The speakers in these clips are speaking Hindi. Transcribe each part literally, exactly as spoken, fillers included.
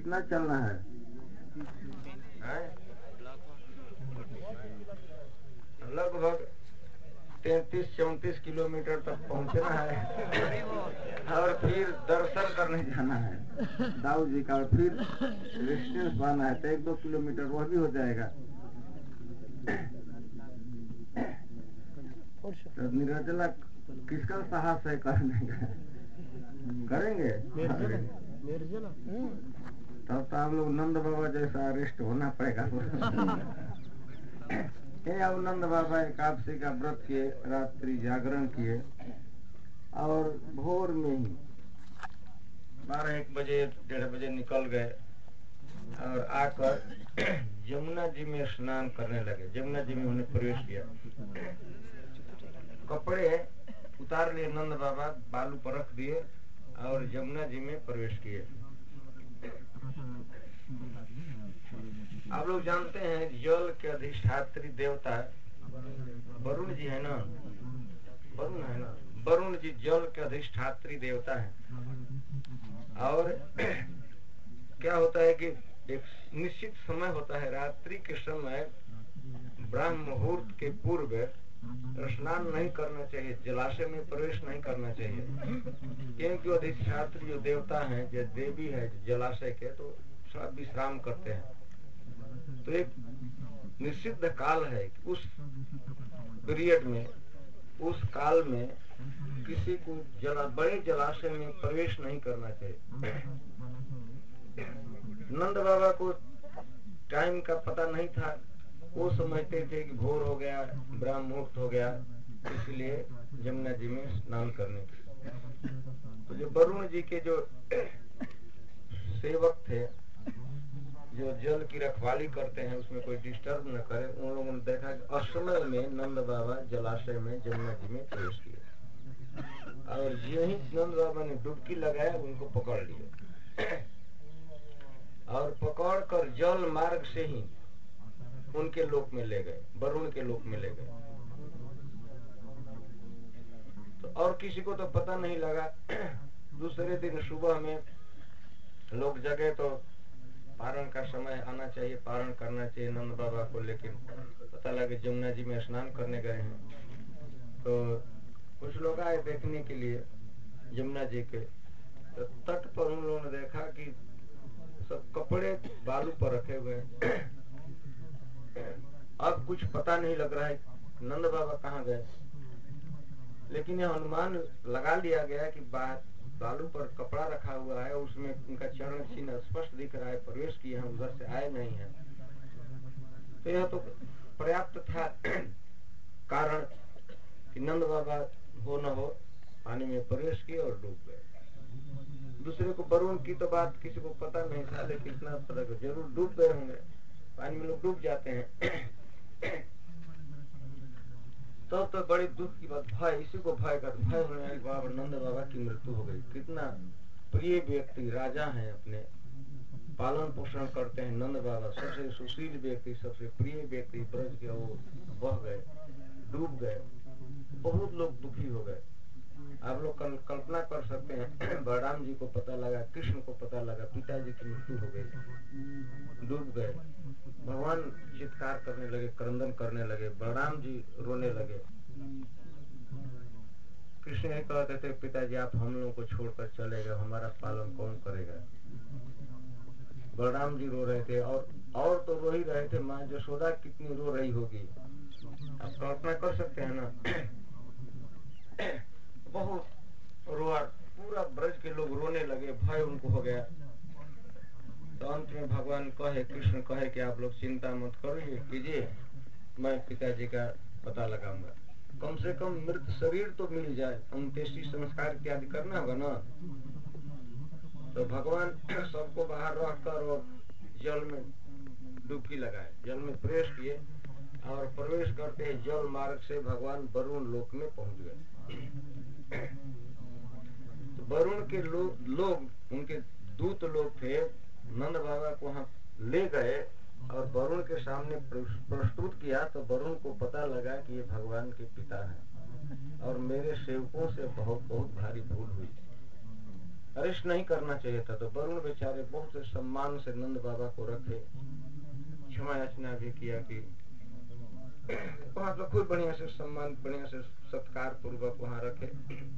कितना चलना है, है? लगभग तैतीस चौंतीस किलोमीटर तक पहुंचना है और फिर दर्शन करने जाना है दाऊ जी का, और फिर रेस्टेंस पाना है तो एक दो किलोमीटर वह भी हो जाएगा। तो निर्जला किसका साहस है करने का? करेंगे तब तो आप लोग नंद बाबा जैसा अरेस्ट होना पड़ेगा। अब नंद बाबा एकादशी का व्रत किए, रात्रि जागरण किए और भोर में ही बारह एक बजे डेढ़ बजे निकल गए और आकर यमुना जी में स्नान करने लगे। यमुना जी में उन्होंने प्रवेश किया, कपड़े उतार लिए नंद बाबा, बालू पर रख दिए और यमुना जी में प्रवेश किए। आप लोग जानते हैं जल के अधिष्ठात्री देवता वरुण जी है ना, वरुण है ना, वरुण जी जल के अधिष्ठात्री देवता है। और क्या होता है कि एक निश्चित समय होता है, रात्रि के समय ब्रह्म मुहूर्त के पूर्व स्नान नहीं करना चाहिए, जलाशय में प्रवेश नहीं करना चाहिए, क्योंकि अधिष्ठात्री जो देवता है, जो देवी है जलाशय के, तो सब विश्राम करते हैं। तो एक निश्चित काल है कि उस पीरियड में, उस काल में किसी को जला बड़े जलाशय में प्रवेश नहीं करना चाहिए। नंद बाबा को टाइम का पता नहीं था, वो समझते थे कि भोर हो गया, ब्रह्म मुहूर्त हो गया, इसलिए यमुना जी में स्नान करने के लिए। तो जो वरुण जी के जो सेवक थे, जो जल की रखवाली करते हैं, उसमें कोई डिस्टर्ब न करे, उन लोगों ने देखा कि असमय में नंद बाबा जलाशय में यमुना जी में प्रवेश किए और यही नंद बाबा ने डुबकी लगाया, उनको पकड़ लिए और पकड़कर जल मार्ग से ही उनके लोक में ले गए, वरुण के लोक में ले गए। तो और किसी को तो पता नहीं लगा। दूसरे दिन सुबह में लोग जगे तो पारण का समय आना चाहिए, पारण करना चाहिए नंद बाबा को, लेकिन पता लगे यमुना जी में स्नान करने गए हैं। तो कुछ लोग आए देखने के लिए यमुना जी के, तो तट पर उन लोगों ने देखा कि सब कपड़े बालू पर रखे हुए हैं। अब कुछ पता नहीं लग रहा है नंद बाबा कहाँ गए, लेकिन यह अनुमान लगा लिया गया कि बालू पर कपड़ा रखा हुआ है, उसमें उनका चरण चिन्ह स्पष्ट दिख रहा है, प्रवेश किए हैं, उधर से आए नहीं है। तो यह तो पर्याप्त था कारण कि नंद बाबा हो न हो पानी में प्रवेश किए और डूब गए। दूसरे को वरुण की तो बात किसी को पता नहीं था, लेकिन इतना पता कि जरूर डूब गए होंगे, पानी में लोग डूब जाते हैं। तो तो बड़ी दुख की बात, भय, इसी को भय कर भय होने वाली बाबा नंद बाबा की मृत्यु हो गई। कितना प्रिय व्यक्ति, राजा हैं, अपने पालन पोषण करते हैं नंद बाबा, सबसे सुशील व्यक्ति, सबसे प्रिय व्यक्ति ब्रज के, वो बह गए, डूब गए। बहुत लोग दुखी हो गए। आप लोग कल, कल्पना कर सकते हैं, बलराम जी को पता लगा, कृष्ण को पता लगा पिताजी की मृत्यु हो गई, डूब गए, भगवान चित्कार करने लगे, क्रंदन करने लगे, बलराम जी रोने लगे। कृष्ण ही कहते थे, पिताजी आप हम लोगों को छोड़कर चले गए, हमारा पालन कौन करेगा। बलराम जी रो रहे थे, और और तो रो ही रहे थे, माँ यशोदा कितनी रो रही होगी, आप कल्पना कर सकते हैं ना। बहुत रोआ, पूरा ब्रज के लोग रोने लगे, भय उनको हो गया। तो अंत में भगवान कहे, कृष्ण कहे कि आप लोग चिंता मत करिए कीजिए, मैं पिताजी का पता लगाऊंगा, कम से कम मृत शरीर तो मिल जाए, अंत्येष्टि संस्कार इत्यादि करना होगा ना। तो भगवान सबको बाहर रखकर और जल में डुबकी लगाए, जल में प्रवेश किए और प्रवेश करते ही जल मार्ग से भगवान वरुण लोक में पहुंच गए। तो वरुण के लोग लोग उनके दूत लोग थे, नंद बाबा को वहां ले गए और वरुण के सामने प्रस्तुत किया। तो वरुण को पता लगा कि ये भगवान के पिता हैं और मेरे सेवकों से बहुत बहुत भारी भूल हुई, अरिष्ट नहीं करना चाहिए था। तो वरुण बेचारे बहुत से सम्मान से नंद बाबा को रखे, क्षमा याचना भी किया कि वहां तो खूब बढ़िया से सम्मान, बढ़िया से सत्कार पूर्वक वहां रखे।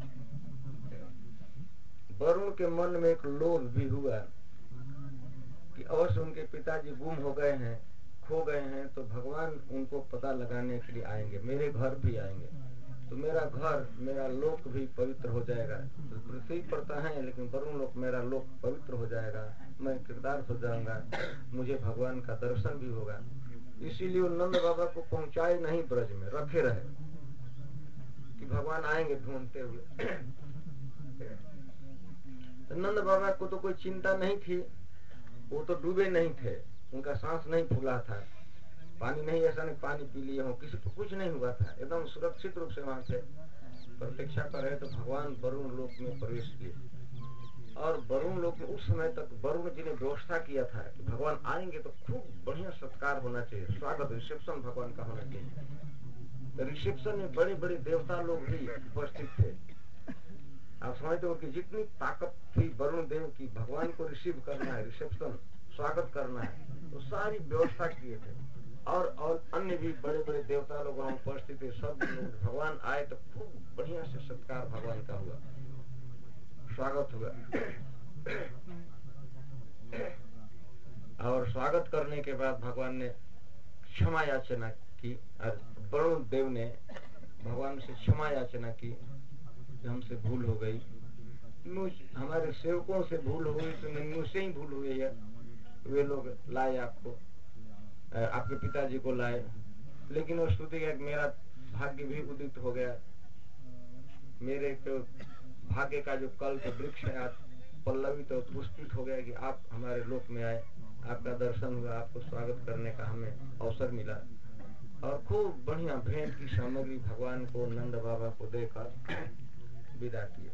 वरुण के मन में एक लोभ भी हुआ कि अवश्य उनके पिताजी गुम हो गए हैं, खो गए हैं, तो भगवान उनको पता लगाने के लिए आएंगे, मेरे घर भी आएंगे, तो मेरा घर, मेरा लोक भी पवित्र हो जाएगा। तो पृथ्वी पर तो है, लेकिन वरुण लोक, मेरा लोक पवित्र हो जाएगा, मैं कृतार्थ हो जाऊंगा, मुझे भगवान का दर्शन भी होगा। इसीलिए वो नंद बाबा को पहुंचाए नहीं, ब्रज में रखे रहे कि भगवान आएंगे ढूंढते हुए। तो नंद बाबा को तो कोई चिंता नहीं थी, वो तो डूबे नहीं थे, उनका सांस नहीं फूला था, पानी नहीं, ऐसा नहीं पानी पी लिए हो, किसी को कुछ नहीं हुआ था, एकदम सुरक्षित रूप से वहां थे, प्रतीक्षा कर रहे। तो भगवान वरुण लोक में प्रवेश किए। और वरुण लोक में उस समय तक वरुण जी ने व्यवस्था किया था कि भगवान आएंगे तो खूब बढ़िया सत्कार होना चाहिए, स्वागत, रिसेप्शन भगवान का होना चाहिए। तो रिसेप्शन में बड़े बड़े देवता लोग भी उपस्थित थे। आप समझते हो कि जितनी ताकत थी वरुण देव की, भगवान को रिसीव करना है, रिसेप्शन स्वागत करना है, तो सारी व्यवस्था किए थे। और और अन्य भी बड़े बड़े देवता लोग वहां उपस्थित थे। सब लोग, भगवान आए तो खूब बढ़िया से सत्कार भगवान का हुआ, स्वागत हुआ। और स्वागत करने के बाद भगवान ने क्षमा याचना की, और वरुण देव ने भगवान से क्षमा याचना की कि हमसे भूल हो गई, मुझ हमारे सेवकों से भूल हो गई, तो मुझसे ही भूल हुई है। वे लोग लाए आपको, आपके पिताजी को लाए, लेकिन वो स्तुति का मेरा भाग्य भी उदित हो गया, मेरे तो भाग्य का जो कल्प वृक्ष है आज पल्लवित और पुष्पित हो गया कि आप हमारे लोक में आए, आपका दर्शन हुआ, आपको स्वागत करने का हमें अवसर मिला। और खूब बढ़िया भेंट की सामग्री भगवान को, नंद बाबा को देकर विदा किए।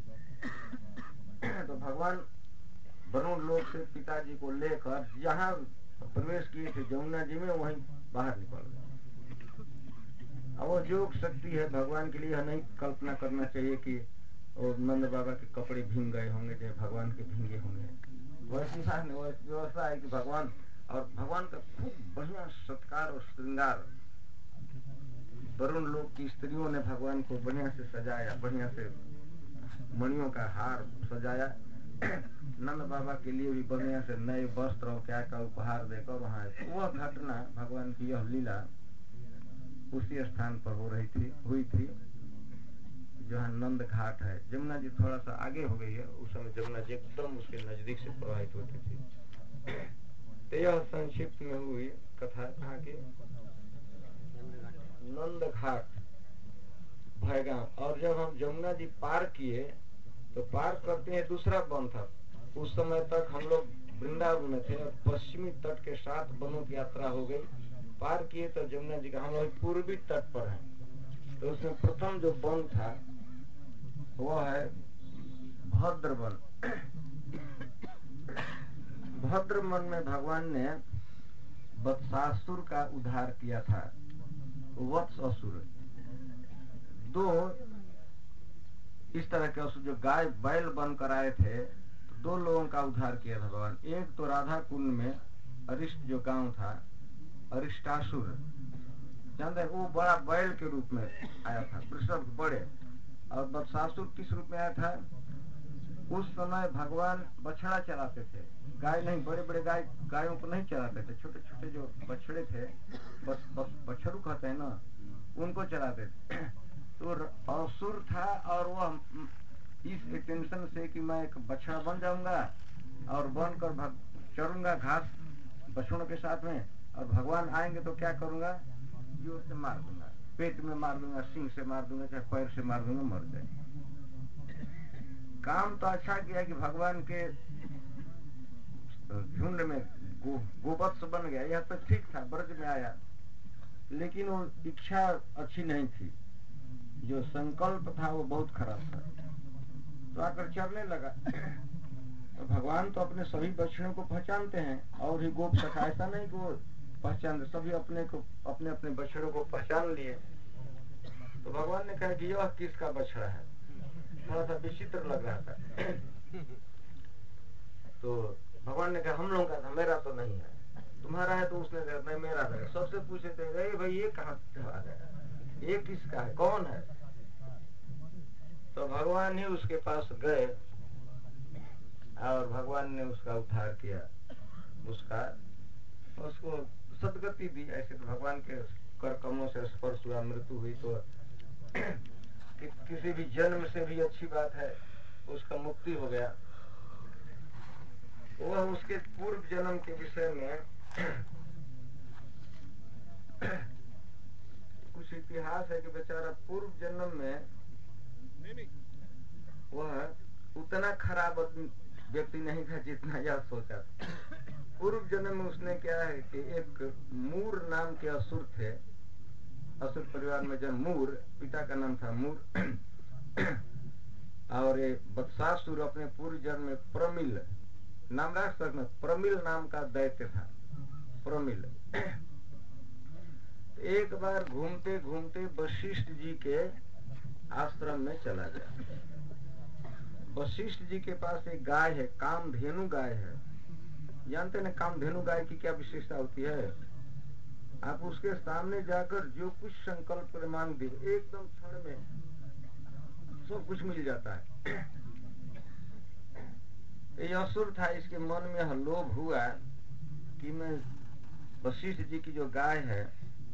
तो भगवान वरुण लोक से पिताजी को लेकर जहाँ प्रवेश किए थे जमुना जी में, वहीं बाहर निकल गए। अब वो योग शक्ति है भगवान के लिए, यह नहीं कल्पना करना चाहिए कि और नंद बाबा के कपड़े भींग गए होंगे, जैसे भगवान के भींगे होंगे। वैसी वैसी व्यवस्था है कि भगवान, और भगवान का खूब बढ़िया सत्कार और श्रृंगार, वरुण लोक की स्त्रियों ने भगवान को बढ़िया से सजाया, बढ़िया से मणियों का हार सजाया। नंद बाबा के लिए भी बढ़िया से नए वस्त्र और क्या का उपहार देकर वहां, वह घटना भगवान की यह लीला उसी स्थान पर हो रही थी, हुई थी जहाँ नंद घाट है। जमुना जी थोड़ा सा आगे हो गई है, उस समय जमुना जी एकदम उसके नजदीक से प्रवाहित होती थी। तो यह संक्षिप्त में हुई कथा कहाँ की, नंद घाट भयगांव। और जब हम जमुना जी पार किए तो पार करते हैं दूसरा वन था। उस समय तक हम लोग वृंदावन में थे और पश्चिमी तट के साथ वनों की यात्रा हो गई। पार किए तो जमुना जी का, हम लोग पूर्वी तट पर हैं। तो उसमें प्रथम जो वन था वह है भद्र वन। भद्र वन में भगवान ने वत्सासुर का उद्धार किया था। वत्स असुर, दो इस तरह के असुर जो गाय बैल बनकर आए थे, तो दो लोगों का उद्धार किया था भगवान। एक तो राधा कुंड में अरिष्ट जो गांव था, अरिष्टासुर, जानते हैं, वो बड़ा बैल के रूप में आया था, वृषभ बड़े। और वत्सासुर किस रूप में आया था? उस समय भगवान बछड़ा चराते थे, गाय नहीं, बड़े बड़े गाय गायों को नहीं चराते थे, छोटे छोटे जो बछड़े थे, बस, बस बछड़ू कहते हैं ना, उनको चराते थे। तो असुर था और वह इस इंटेंशन से कि मैं एक बछड़ा बन जाऊंगा और बनकर चरूंगा घास बछड़ों के साथ में, और भगवान आएंगे तो क्या करूंगा, जोर से मार दूंगा, पेट में मार दूंगा, सिंह से मार दूंगा, चाहे पैर से मार दूंगा, मर जाए। काम तो अच्छा किया कि भगवान के झुंड में गो, गोवत्स बन गया, यह तो ठीक था, ब्रज में आया, लेकिन वो इच्छा अच्छी नहीं थी, जो संकल्प था वो बहुत खराब था। तो आकर चरने लगा। तो भगवान तो अपने सभी बछड़ों को पहचानते हैं, और ही गोप सखा ऐसा नहीं कि वो पहचान, सभी अपने को, अपने अपने बछड़ों को पहचान लिए। तो भगवान ने कहा कि यह किसका बछड़ा है, थोड़ा सा विचित्र लग रहा था। तो भगवान ने कहा हम लोगों का था, मेरा तो नहीं है। तुम्हारा है? तो उसने कहा नहीं मेरा है। सबसे पूछे थे अरे भाई ये कहाँ चला गया, ये किसका है, कौन है? तो भगवान ही उसके पास गए और भगवान ने उसका उद्धार किया, उसका उसको सदगति दी। ऐसे तो भगवान के कर कमलों से स्पर्श हुआ, मृत्यु हुई तो कि, किसी भी जन्म से भी अच्छी बात है, उसका मुक्ति हो गया। वह उसके पूर्व जन्म के विषय में कुछ इतिहास है कि बेचारा पूर्व जन्म में वह उतना खराब व्यक्ति नहीं था जितना यह सोचा था। पूर्व जन्म में उसने क्या है कि एक मूर नाम के असुर थे, असुर परिवार में जब मूर, पिता का नाम था मूर और ये बत्सासुर अपने पूर्व जन्म में प्रमिल नाम रख सकते, प्रमिल नाम का दैत्य था, प्रमिल। एक बार घूमते घूमते वशिष्ठ जी के आश्रम में चला गया। वशिष्ठ जी के पास एक गाय है, कामधेनु गाय है। जानते ना कामधेनु गाय की क्या विशेषता होती है? आप उसके सामने जाकर जो कुछ संकल्प कर मांग दे, एकदम क्षण में सब कुछ मिल जाता है। ये असुर था, इसके मन में यह लोभ हुआ कि मैं वशिष्ठ जी की जो गाय है,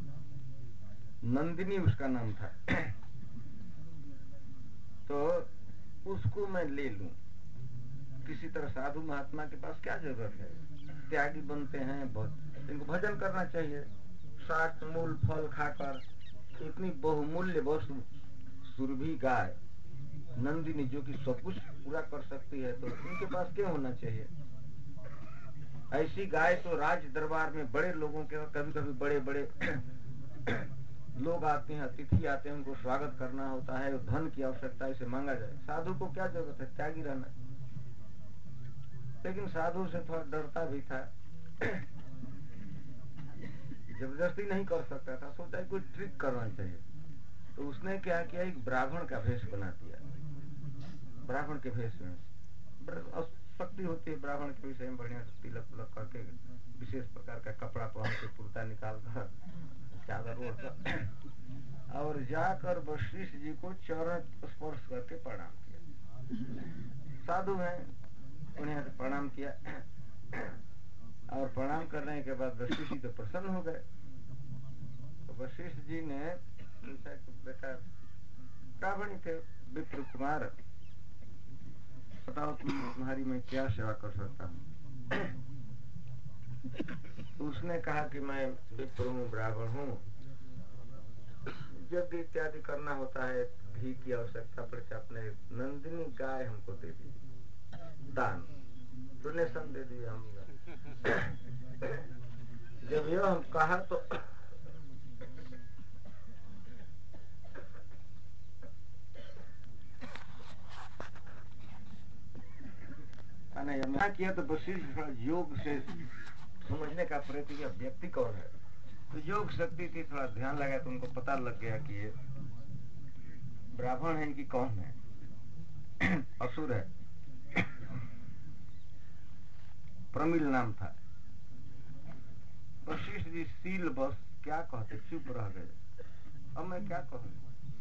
नंदिनी उसका नाम था, तो उसको मैं ले लूं। किसी तरह साधु महात्मा के पास क्या जरूरत है, त्यागी बनते हैं, बहुत इनको भजन करना चाहिए। साठ मूल फल खाकर इतनी बहुमूल्य वस्तु सुरभि गाय नंदिनी जो कि सब कुछ पूरा कर सकती है, तो इनके पास क्यों होना चाहिए? ऐसी गाय तो राज दरबार में बड़े लोगों के, कभी कभी बड़े बड़े लोग आते हैं, अतिथि आते हैं, उनको स्वागत करना होता है, धन की आवश्यकता है, इसे मांगा जाए। साधु को क्या जरूरत है, त्यागी रहना। लेकिन साधु से थोड़ा डरता भी था, जबरदस्ती नहीं कर सकता था, सोचा कोई ट्रिक करना चाहिए। तो उसने क्या किया, एक ब्राह्मण का भेष बना दिया। ब्राह्मण के भेष में शक्ति होती है, ब्राह्मण के विषय में बढ़िया से तिलक पुलक करके, विशेष प्रकार का कपड़ा पहन के, कुर्ता निकाल कर, चादर ओढ़ कर, और जाकर वशिष्ठ जी को चरण स्पर्श करके प्रणाम किया। साधु हैं, बढ़िया से प्रणाम किया, और प्रणाम करने के बाद वशिष्ठ जी तो प्रसन्न हो गए। तो वशिष्ठ जी ने पूछा कि बेटा, ब्राह्मण थे, विप्र कुमार, बताओ तुम्हारी मैं क्या सेवा कर सकता हूँ? तो उसने कहा कि मैं विप्र हूँ, ब्राह्मण हूँ, यज्ञ इत्यादि करना होता है, घी की आवश्यकता पड़ती है, अपने नंदिनी गाय हमको दे दी, दान डोनेशन दे दिया हमने। जब यह हम कहा तो मैं किया तो वशिष्ठ योग से समझने का प्रयत्न किया व्यक्ति कौन है, तो योग शक्ति थी, थोड़ा ध्यान लगा तो उनको पता लग गया कि ये ब्राह्मण है, इनकी कौन है, असुर है, प्रमिल नाम था। वशिष्ठ जी सील बस क्या कहते, चुप रह गए। अब मैं क्या कहूँ,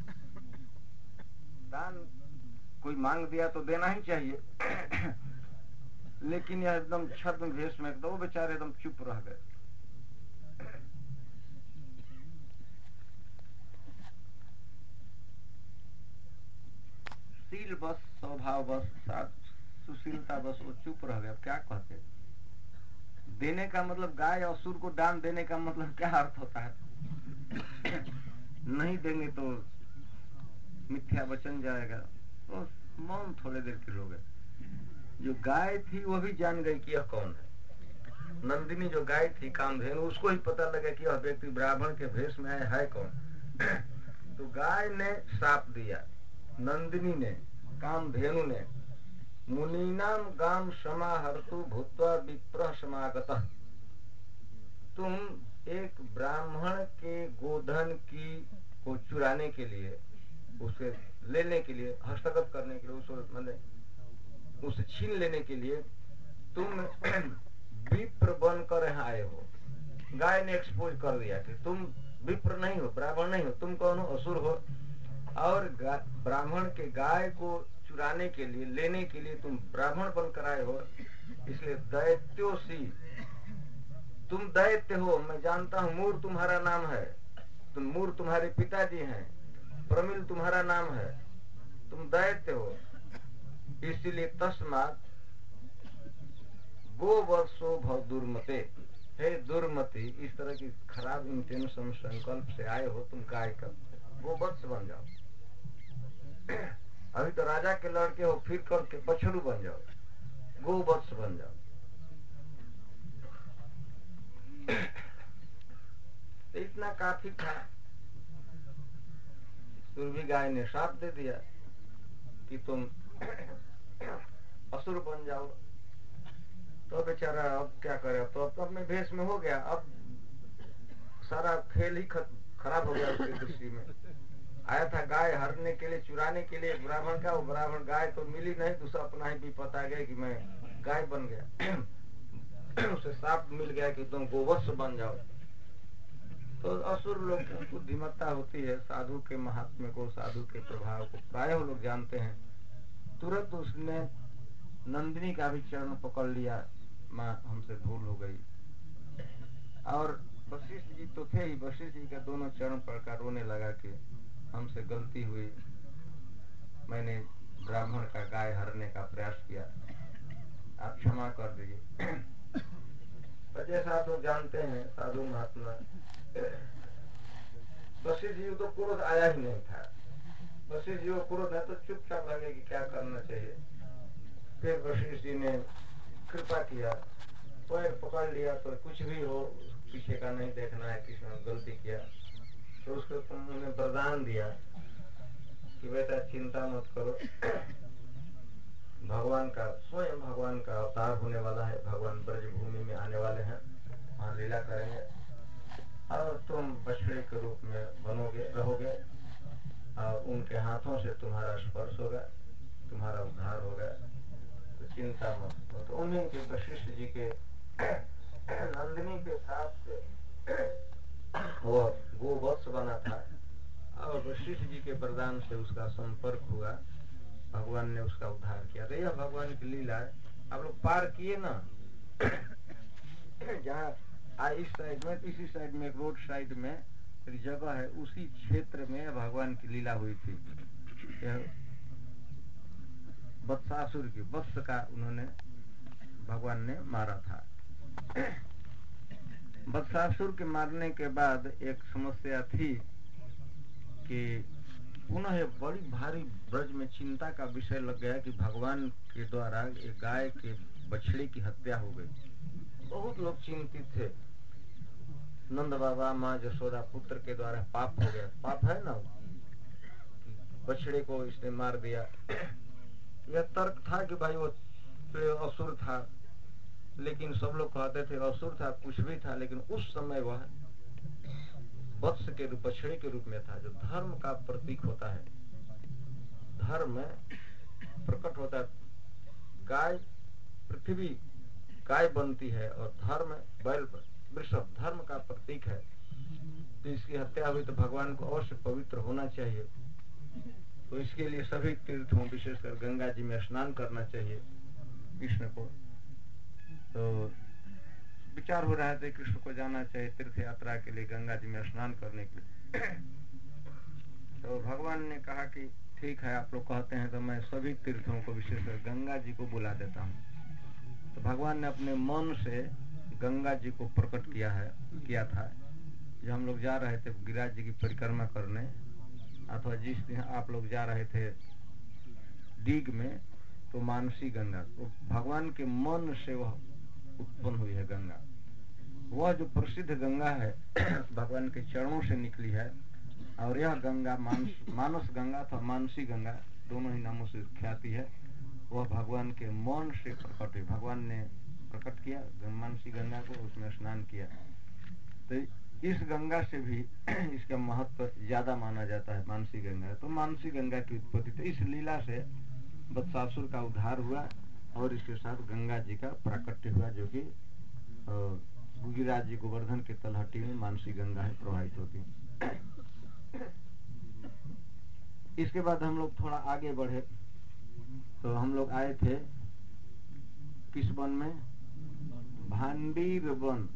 दान कोई मांग दिया तो देना ही चाहिए, लेकिन यह एकदम छद्म भेष में, दो बेचारे एकदम चुप रह गए। सील बस, स्वभाव बस, सुशीलता बस, वो चुप रह गए। अब क्या कहते, देने का मतलब, गाय असुर को दान देने का मतलब क्या अर्थ होता है? नहीं देंगे तो मिथ्या वचन जाएगा। तो मौन थोड़े देर के लोग, जो गाय थी वो भी जान गई कि यह कौन है। नंदिनी जो गाय थी कामधेनु, उसको ही पता लगा कि यह व्यक्ति ब्राह्मण के भेष में है, है कौन। तो गाय ने श्राप दिया, नंदिनी ने, कामधेनु ने, मुनीनाम गाम समाहर्तु भूत्वा विप्र समागतः। तुम एक ब्राह्मण के गोधन की को चुराने के लिए, उसे लेने के लिए, हस्तगत करने के लिए, उसको मतलब उसे छीन लेने के लिए तुम विप्र बनकर यहाँ आए हो। गाय ने एक्सपोज कर दिया कि तुम विप्र नहीं हो, ब्राह्मण नहीं हो, तुम कौन हो? असुर हो। और ब्राह्मण के गाय को चुराने के लिए, लेने के लिए तुम ब्राह्मण बनकर आए हो। इसलिए दैत्योसी, तुम दैत्य हो। मैं जानता हूं मूर तुम्हारा नाम है, तुम मूर तुम्हारे पिताजी हैं, प्रमिल तुम्हारा नाम है, तुम दैत्य हो। इसलिए तस्मात् गोवत्सो भव दुर्मते, हे दुर्मति, इस तरह की खराब इंटेंशन संकल्प से आए हो, तुम गाय का गोवत्स बन जाओ। अभी तो राजा के लड़के हो, फिर करके बछड़ू बन जाओ, गोवत्स बन जाओ। तो इतना काफी था। सुरभि गाय ने श्राप दे दिया कि तुम असुर बन जाओ। तो बेचारा अब क्या करे, तो अब तो अपने भेष में हो गया। अब सारा खेल ही खराब हो गया उसकी दृष्टि में। आया था गाय हरने के लिए, चुराने के लिए ब्राह्मण का, वो ब्राह्मण गाय तो मिली नहीं, दूसरा अपना ही विपत आ गया कि मैं गाय बन गया। उसे श्राप मिल गया कि तुम गोवत्स बन जाओ। तो असुर लोग की बुद्धिमत्ता होती है, साधु के महात्म्य को, साधु के प्रभाव को प्राय लोग जानते हैं। तुरंत उसने नंदिनी का भी चरण पकड़ लिया, माँ हमसे भूल हो गई। और वशिष्ठ जी तो थे ही, वशिष्ठ जी का दोनों चरण पकड़ रोने लगा कि हमसे गलती हुई, मैंने ब्राह्मण का गाय हरने का प्रयास किया, आप क्षमा कर दीजिए। जैसा आप लोग जानते हैं साधु महात्मा, वशिष्ठ जी तो क्रोध आया ही नहीं था। वशिष्ठ जी को क्रोध है तो चुपचाप लगे कि क्या करना चाहिए। फिर वशिष्ठ जी ने कृपा किया, पैर पकड़ लिया, तो कुछ भी हो पीछे का नहीं देखना है, किसी ने गलती किया तो उसको तुमने वरदान दिया कि बेटा चिंता मत करो, भगवान का, स्वयं भगवान का अवतार होने वाला है, भगवान ब्रज भूमि में आने वाले हैं, वहाँ लीला करेंगे और तुम बछड़े के रूप में बनोगे, रहोगे और उनके हाथों से तुम्हारा स्पर्श होगा, तुम्हारा उद्धार होगा, तो चिंता मत करो। तो उन्हीं के वशिष्ठ जी के नंदिनी के साथ से वो गोवत्स बना था और वशिष्ठ जी के वरदान से उसका संपर्क हुआ, भगवान ने उसका उद्धार किया। तो यह भगवान की लीला है। आप लोग पार किए ना, जहाँ इस साइड में, इसी साइड में एक रोड साइड में एक जगह है, उसी क्षेत्र में भगवान की लीला हुई थी। वत्सासुर की, वत्स का उन्होंने, भगवान ने मारा था। वत्सासुर के मारने के बाद एक समस्या थी कि पुनः बड़ी भारी ब्रज में चिंता का विषय लग गया कि भगवान के द्वारा एक गाय के बछड़े की हत्या हो गई। बहुत लोग चिंतित थे। नंद बाबा, माँ जसोदा पुत्र के द्वारा पाप हो गया। पाप है ना, बछड़े को इसने मार दिया। यह तर्क था कि भाई वो असुर था, लेकिन सब लोग कहते थे असुर था, कुछ भी था, लेकिन उस समय वह वत्स के रूप, बछड़े के रूप में था, जो धर्म का प्रतीक होता है, धर्म प्रकट होता है। गाय, पृथ्वी गाय बनती है और धर्म बैल, वृषभ धर्म का प्रतीक है। तो इसकी हत्या हुई तो भगवान को अवश्य पवित्र होना चाहिए। तो इसके लिए सभी तीर्थों, विशेषकर गंगा जी में स्नान करना चाहिए कृष्ण को। तो विचार हो रहा था कृष्ण को जाना चाहिए तीर्थ यात्रा के लिए, गंगा जी में स्नान करने के लिए। तो भगवान ने कहा कि ठीक है, आप लोग कहते हैं तो मैं सभी तीर्थों को, विशेषकर गंगा जी को बुला देता हूँ। तो भगवान ने अपने मन से गंगा जी को प्रकट किया है, किया था। जब हम लोग जा रहे थे गिरिराज जी की परिक्रमा करने, अथवा जिस दिन आप लोग जा रहे थे दीघ में, तो मानसी गंगा, तो भगवान के मन से वह उत्पन्न हुई है गंगा। वह जो प्रसिद्ध गंगा है भगवान के चरणों से निकली है। और यह गंगा मानस मानस गंगा अथवा मानसी गंगा, दोनों ही नामों से ख्याति है। वह भगवान के मन से प्रकट हुई, भगवान ने प्रकट किया मानसी गंगा को, उसमें स्नान किया। तो इस गंगा से भी इसका महत्व ज्यादा माना जाता है, मानसी गंगा। तो मानसी गंगा की उत्पत्ति, तो इस लीला से वत्सासुर का उद्धार हुआ और इसके साथ गंगा जी का प्राकट्य हुआ, जो कि गिरिराज जी गोवर्धन के तलहटी में मानसी गंगा है प्रवाहित होती। इसके बाद हम लोग थोड़ा आगे बढ़े तो हम लोग आए थे किस वन में, भांडीर वन।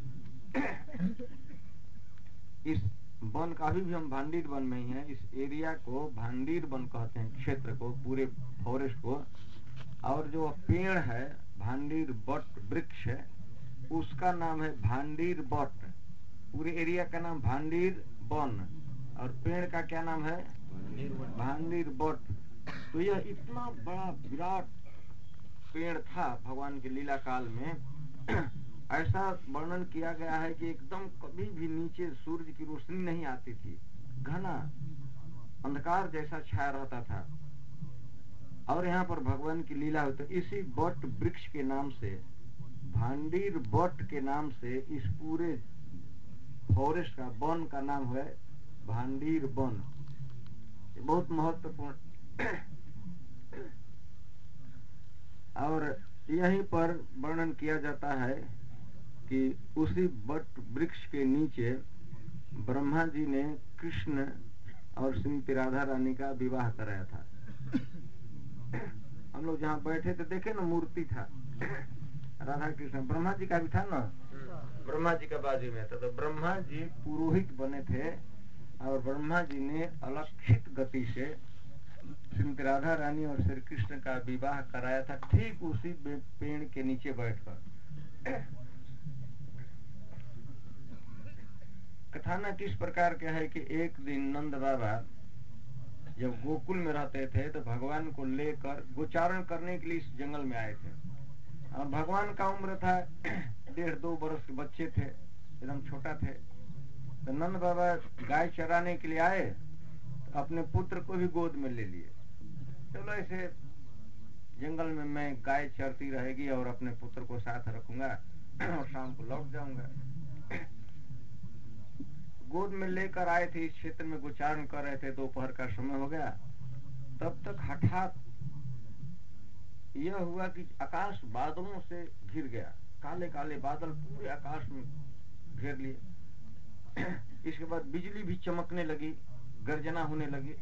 इस वन का अभी भी हम भांडीर वन में ही हैं। इस एरिया को भांडीर वन कहते हैं, क्षेत्र को, पूरे फॉरेस्ट को। और जो पेड़ है भांडीर बट वृक्ष है, उसका नाम है भांडीर बट। पूरे एरिया का नाम भांडीर वन और पेड़ का क्या नाम है, भांडीर बट। तो यह इतना बड़ा विराट पेड़ था भगवान के लीला काल में। ऐसा वर्णन किया गया है कि एकदम कभी भी नीचे सूर्य की रोशनी नहीं आती थी, घना अंधकार जैसा छाया रहता था। और यहाँ पर भगवान की लीला होती। इसी बट वृक्ष के नाम से, भांडीर बट के नाम से इस पूरे फॉरेस्ट का, वन का नाम है भांडीर वन। बहुत महत्वपूर्ण। और यहीं पर वर्णन किया जाता है कि उसी बट वृक्ष के नीचे ब्रह्मा जी ने कृष्ण और श्रीमती राधा रानी का विवाह कराया था। हम लोग जहाँ बैठे थे देखे ना, मूर्ति था राधा कृष्ण, ब्रह्मा जी का भी था ना, ब्रह्मा जी का बाजू में था। तो ब्रह्मा जी पुरोहित बने थे और ब्रह्मा जी ने अलक्षित गति से श्रीमती राधा रानी और श्री कृष्ण का विवाह कराया था, ठीक उसी पेड़ के नीचे बैठकर। कथानक किस प्रकार का है कि एक दिन नंद बाबा जब गोकुल में रहते थे तो भगवान को लेकर गोचारण करने के लिए इस जंगल में आए थे। और भगवान का उम्र था डेढ़ दो बरस के बच्चे थे, एकदम छोटा थे। तो नंद बाबा गाय चराने के लिए आए तो अपने पुत्र को भी गोद में ले लिए। चलो ऐसे जंगल में मैं गाय चरती रहेगी और अपने पुत्र को साथ रखूंगा और शाम को लौट जाऊंगा। गोद में लेकर आए थे, इस क्षेत्र में गोचारण कर रहे थे, दोपहर का समय हो गया। तब तक हठात यह हुआ कि आकाश बादलों से घिर गया, काले काले बादल पूरे आकाश में घेर लिए। इसके बाद बिजली भी चमकने लगी, गर्जना होने लगी।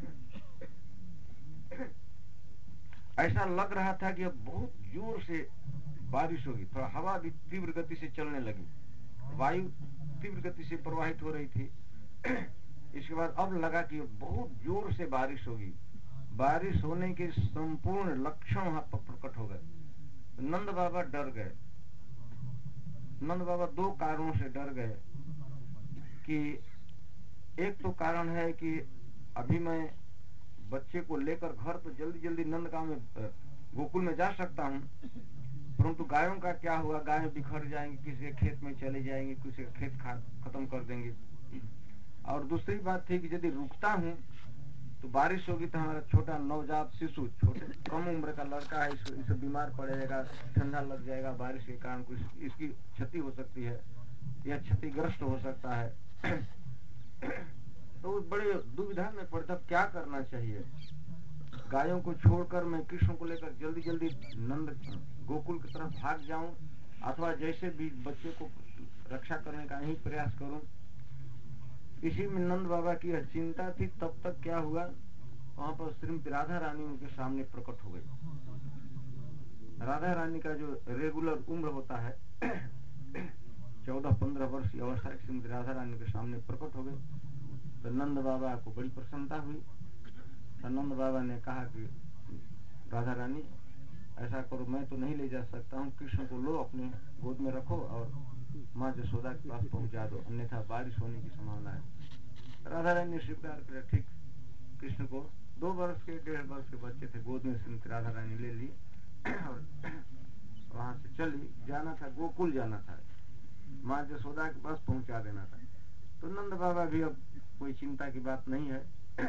ऐसा लग रहा था कि अब बहुत जोर से बारिश होगी। थोड़ा हवा भी तीव्र गति से चलने लगी, वायु तीव्र गति से प्रवाहित हो रही थी। इसके बाद अब लगा कि बहुत जोर से बारिश होगी। बारिश होने के संपूर्ण लक्षण वहां पर प्रकट हो गए। नंद बाबा डर गए। नंद बाबा दो कारणों से डर गए कि एक तो कारण है कि अभी मैं बच्चे को लेकर घर तो जल्दी जल्दी नंदगांव में गोकुल में जा सकता हूँ, परंतु गायों का क्या हुआ, गायें बिखर जाएंगी, किसी के खेत में चले जाएंगी, किसी का खेत खत्म कर देंगे। और दूसरी बात थी कि यदि रुकता हूँ तो बारिश होगी तो हमारा छोटा नवजात शिशु, छोटे कम उम्र का लड़का है, इसे, इसे बीमार पड़ेगा, ठंडा लग जाएगा, बारिश के कारण कुछ इसकी क्षति हो सकती है या क्षतिग्रस्त हो सकता है। तो बड़े दुविधा में पड़ता क्या करना चाहिए। गायों को छोड़कर मैं कृष्ण को लेकर जल्दी जल्दी नंद गोकुल की तरफ भाग जाऊं अथवा जैसे भी बच्चे को रक्षा करने का ही प्रयास करूं। इसी में नंद बाबा की चिंता थी। तब तक क्या हुआ, वहां पर श्रीमती राधा रानी उनके सामने प्रकट हो गई। राधा रानी का जो रेगुलर उम्र होता है चौदह पंद्रह वर्ष की अवस्था, श्रीमती राधा रानी के सामने प्रकट हो गई। तो नंद बाबा को बड़ी प्रसन्नता हुई। तो नंद बाबा ने कहा कि राधा रानी ऐसा करो, मैं तो नहीं ले जा सकता हूँ, कृष्ण को लो अपने गोद में रखो और माँ जसोदा के पास पहुंचा दो, अन्यथा बारिश होने की संभावना है। राधा रानी ने स्वीकार किया। ठीक, कृष्ण को दो वर्ष के डेढ़ वर्ष के बच्चे थे, गोद में श्रीमती राधा रानी ले ली और वहां से चली। जाना था गोकुल, जाना था, माँ जसोदा के पास पहुंचा देना था। तो नंद बाबा भी अब कोई चिंता की बात नहीं है।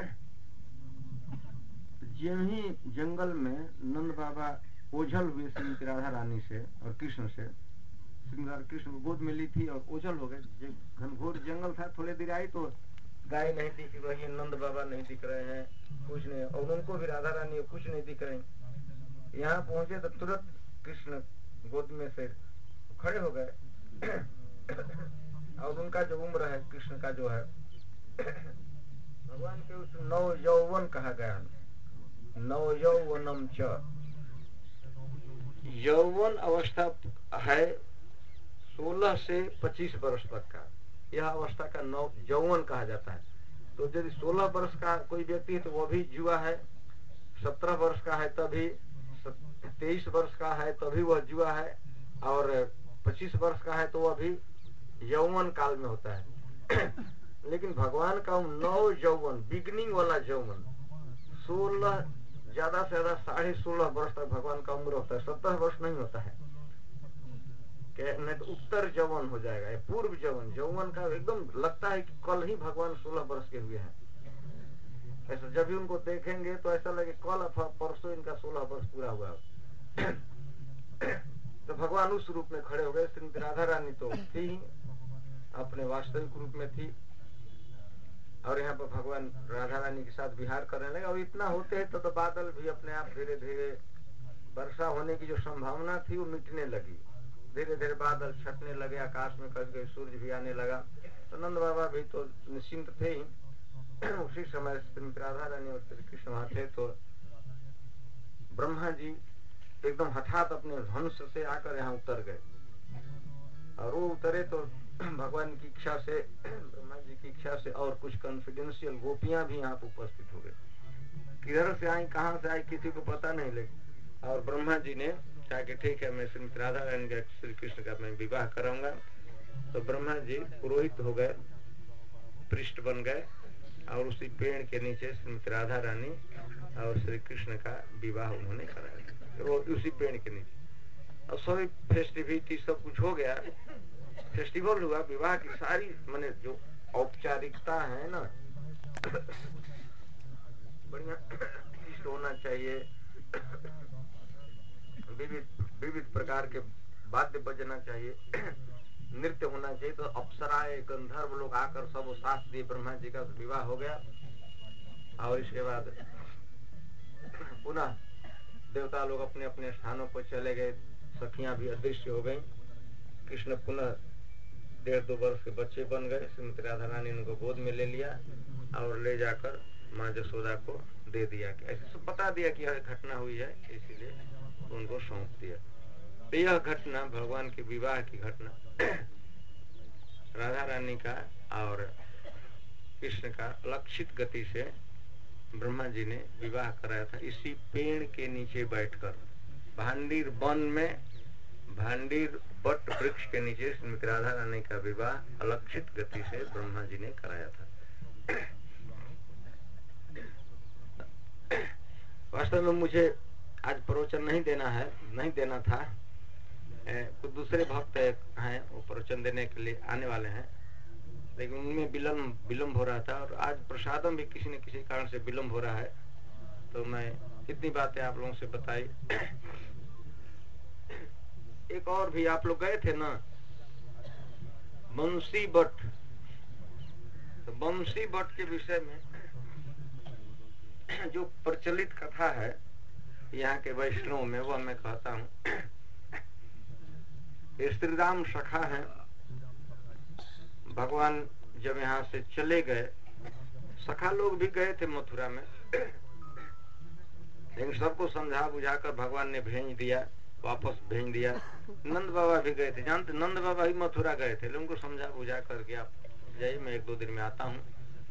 जिन ही जंगल में नंद बाबा ओझल हुए श्रीमती राधा रानी से और कृष्ण से, श्रीमती कृष्ण को गोद में ली थी और ओझल हो गए। घनघोर जंगल था, थोड़े देर आई तो गाय नहीं दिख रही है, नंद बाबा नहीं दिख रहे हैं, कुछ नहीं, और उनको भी राधा रानी कुछ नहीं दिख रही। यहाँ पहुंचे तो तुरंत कृष्ण गोद में से खड़े हो गए और उनका जो उम्र है कृष्ण का जो है भगवान के उस नव यौवन कहा गया, नव यौवनम च, यौवन अवस्था है सोलह से पच्चीस वर्ष तक का, यह अवस्था का नव यौवन कहा जाता है। तो यदि सोलह वर्ष का कोई व्यक्ति है तो वह भी जुआ है, सत्रह वर्ष का है तभी, तेईस वर्ष का है तभी वह जुआ है, और पच्चीस वर्ष का है तो वह भी यौवन काल में होता है। लेकिन भगवान का नव यौवन, बिगनिंग वाला यौवन, सोलह ज्यादा से ज्यादा साढ़े सोलह वर्ष तक भगवान का उम्र होता है, सत्रह वर्ष नहीं होता है, नहीं तो उत्तर यौवन हो जाएगा, या पूर्व यौवन, यौवन का एकदम लगता है कि कल ही भगवान सोलह वर्ष के हुए हैं। ऐसा जब भी उनको देखेंगे तो ऐसा लगे कल अथवा परसों इनका सोलह वर्ष पूरा हुआ। तो भगवान उस रूप में खड़े हो गए। श्रीमती राधा रानी तो थी ही, अपने वास्तविक रूप में थी, और यहाँ पर भगवान राधा रानी के साथ विहार करने लगे। और इतना होते हैं तो, तो बादल भी अपने आप धीरे धीरे, वर्षा होने की जो संभावना थी वो मिटने लगी, धीरे धीरे बादल छटने लगे, आकाश में कभी कभी सूर्य भी आने लगा। तो नंद बाबा भी तो निश्चिंत थे ही। उसी समय श्रीमती राधा रानी और श्री कृष्ण वहां थे तो ब्रह्मा जी एकदम हठात अपने हंस से आकर यहाँ उतर गए, और वो उतरे तो भगवान की इच्छा से, ब्रह्मा जी की इच्छा से, और कुछ कॉन्फिडेंशियल गोपियां भी यहाँ पर उपस्थित हो गए। किधर से आई, कहाँ से आई, किसी को पता नहीं लगी। और ब्रह्मा जी ने कहा कि ठीक है, मैं श्रीमती राधा रानी का, श्री कृष्ण का मैं विवाह कराऊंगा। तो ब्रह्मा जी पुरोहित हो गए, पृष्ठ बन गए, और उसी पेड़ के नीचे श्रीमती राधा रानी और श्री कृष्ण का विवाह उन्होंने कराया, तो उसी पेड़ के नीचे। और सभी फेस्टिविटी सब कुछ हो गया, फेस्टिवल हुआ, विवाह की सारी माने जो औपचारिकता है ना, बढ़िया शिष्ट होना चाहिए, विविध विविध प्रकार के वाद्य बजना चाहिए, नृत्य होना चाहिए। तो अप्सराएं, गंधर्व लोग आकर सब साथ दिए, ब्रह्मा जी का विवाह हो गया। और इसके बाद पुनः देवता लोग अपने अपने स्थानों पर चले गए, सखियां भी अदृश्य हो गईं। कृष्ण पुनः डेढ़ दो वर्ष के बच्चे बन गए। श्रीमती राधा रानी ने उनको गोद में ले लिया और ले जाकर माँ जसोदा को दे दिया, कि ऐसे सब बता दिया कि यह घटना हुई है, इसीलिए उनको सौंप दिया। तो यह घटना भगवान के विवाह की घटना, राधा रानी का और कृष्ण का लक्षित गति से ब्रह्मा जी ने विवाह कराया था, इसी पेड़ के नीचे बैठकर, भांडीर वन में, भांडीर बट वृक्ष के नीचे श्रीमती राधा रानी का विवाह अलक्षित गति से ब्रह्मा जी ने कराया था। वास्तव में मुझे आज प्रवचन नहीं देना है, नहीं देना था, कुछ दूसरे भक्त हैं वो प्रवचन देने के लिए आने वाले हैं, लेकिन उनमें विलम्ब विलम्ब हो रहा था, और आज प्रसादम भी किसी न किसी कारण से विलम्ब हो रहा है। तो मैं कितनी बातें आप लोगों से बताई। एक और भी, आप लोग गए थे ना बंसी बट, तो बंसी बट के विषय में जो प्रचलित कथा है यहाँ के वैष्णव में, वह मैं कहता हूँ। श्रीराम सखा है, भगवान जब यहाँ से चले गए, सखा लोग भी गए थे मथुरा में, लेकिन सबको समझा बुझाकर भगवान ने भेज दिया, वापस भेज दिया। नंद बाबा भी गए थे, जानते नंद बाबा ही मथुरा गए थे, लोगों को समझा बुझा करके आप जाइए, मैं एक दो दिन में आता हूँ।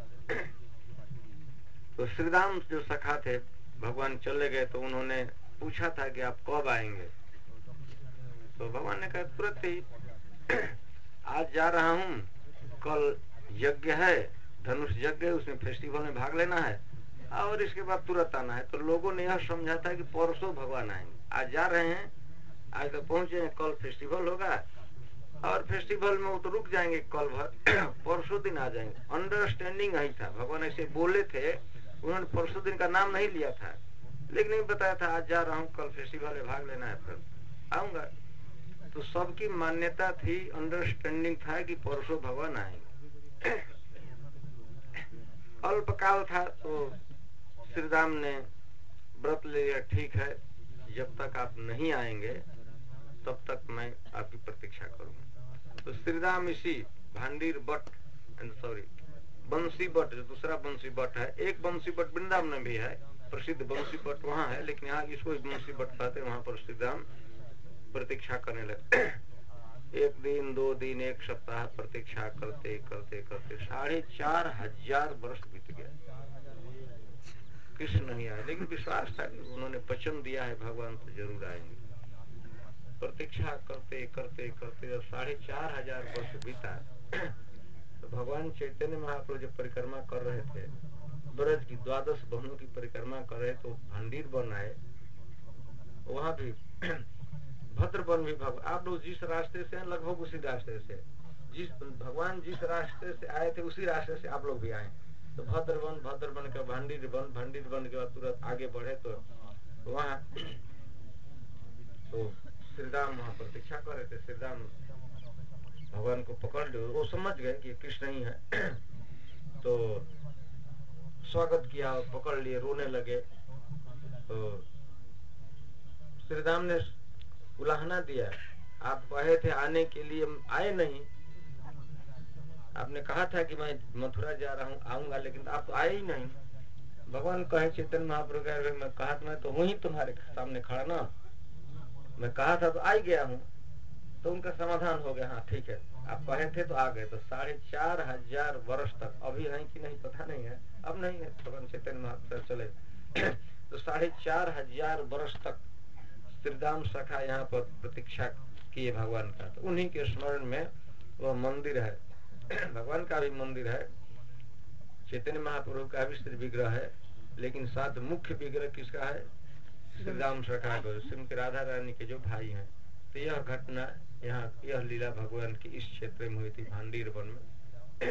तो श्रीराम जो सखा थे, भगवान चले गए तो उन्होंने पूछा था कि आप कब आएंगे, तो भगवान ने कहा तुरंत ही, आज जा रहा हूँ, कल यज्ञ है, धनुष यज्ञ है, उसमें फेस्टिवल में भाग लेना है, और इसके बाद तुरंत आना है। तो लोगों ने यह समझा था कि परसों भगवान आएंगे, आज जा रहे हैं, आज तक पहुंचे, कल फेस्टिवल होगा, और फेस्टिवल में वो तो रुक जाएंगे कल भर, परसों दिन आ जाएंगे। अंडरस्टैंडिंग यही था, भगवान ऐसे बोले थे, उन्होंने परसों दिन का नाम नहीं लिया था, लेकिन नहीं बताया था आज जा रहा हूँ, कल फेस्टिवल में भाग लेना है, फिर आऊंगा। तो सबकी मान्यता थी, अंडरस्टैंडिंग था कि परसों भगवान आएंगे। अल्पकाल था तो श्री राम ने व्रत ले लिया, ठीक है जब तक आप नहीं आएंगे तब तक मैं आपकी प्रतीक्षा करूंगा। तो श्री राम इसी भांडीर बट सॉरी बंसी बट, जो दूसरा बंसी बट है, एक बंसी बट वृंदावन में भी है, प्रसिद्ध बंसी बट वहां है, लेकिन यहाँ इसको बंसी बट कहते हैं। वहां पर श्री राम प्रतीक्षा करने लगे। एक दिन, दो दिन, एक सप्ताह प्रतीक्षा करते करते करते साढ़े चार हजार वर्ष बीत गया, कृष्ण नहीं आए। लेकिन विश्वास था कि उन्होंने वचन दिया है भगवान तो जरूर आएंगे। प्रतीक्षा करते करते करते साढ़े चार हजार वर्ष बीता। तो भगवान चैतन्य महाप्रभु जब परिक्रमा कर रहे थे, ब्रज की द्वादश भवनों की परिक्रमा कर रहे, तो भांडीर बन आए। वहां भी भद्रवन भी भग, आप लोग जिस रास्ते से हैं लगभग उसी रास्ते से, जिस भगवान जिस रास्ते से आए थे उसी रास्ते से आप लोग भी आए। तो भद्रवन, भद्रवन के भांडीर वन, भांडीर वन के बाद तुरंत आगे बढ़े तो वहां तो श्री राम वहां प्रतीक्षा कर रहे थे। श्री राम भगवान को पकड़ लो, वो समझ गए कि कृष्ण ही है। तो स्वागत किया और पकड़ लिए, रोने लगे। तो श्री राम ने उलाहना दिया, आप कहे थे आने के लिए, आए नहीं। आपने कहा था कि मैं मथुरा जा रहा हूँ, आऊंगा, लेकिन आप तो आए ही नहीं। भगवान कहे चैतन्य महाप्रभु कह रहे, मैं कहा था, मैं तो हूँ ही तुम्हारे सामने खड़ा ना, मैं कहा था तो आ ही गया हूँ। तो उनका समाधान हो गया, हाँ ठीक है, आप कहे थे तो आ गए। तो साढ़े चार हजार वर्ष तक, अभी है कि नहीं पता नहीं है, अब नहीं है, भगवान चैतन्य महाप्रभु चले। तो साढ़े चार हजार वर्ष तक श्रीराम सखा यहाँ पर प्रतीक्षा किए भगवान का। तो उन्हीं के स्मरण में वह मंदिर है, भगवान का भी मंदिर है, चैतन्य महाप्रभु का भी श्री विग्रह है, लेकिन साथ मुख्य विग्रह किसका है? श्री राम सखा को, श्रीमती राधा रानी के जो भाई हैं। तो यह घटना यहाँ, यह लीला भगवान की इस क्षेत्र में हुई थी, भांडीर वन में।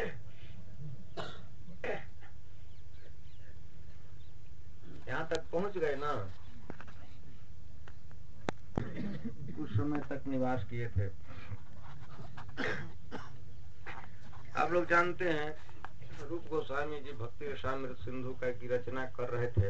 यहाँ तक पहुंच गए ना, कुछ समय तक निवास किए थे। आप लोग जानते हैं रूप गोस्वामी जी भक्ति रसामृत सिंधु का की रचना कर रहे थे।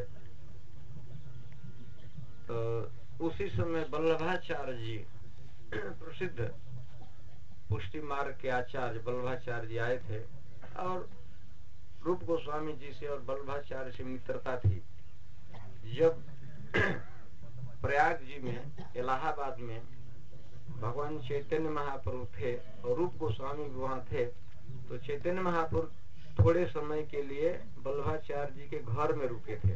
तो उसी समय वल्लभाचार्य जी, प्रसिद्ध पुष्टि मार्ग के आचार्य वल्लभाचार्य जी आए थे, और रूप गोस्वामी जी से और वल्लभाचार्य से मित्रता थी। जब प्रयाग जी में, इलाहाबाद में भगवान चैतन्य महाप्रभु थे और रूप गोस्वामी भी वहां थे, तो चैतन्य महाप्रभु थोड़े समय के लिए वल्लभाचार्य जी के घर में रुके थे।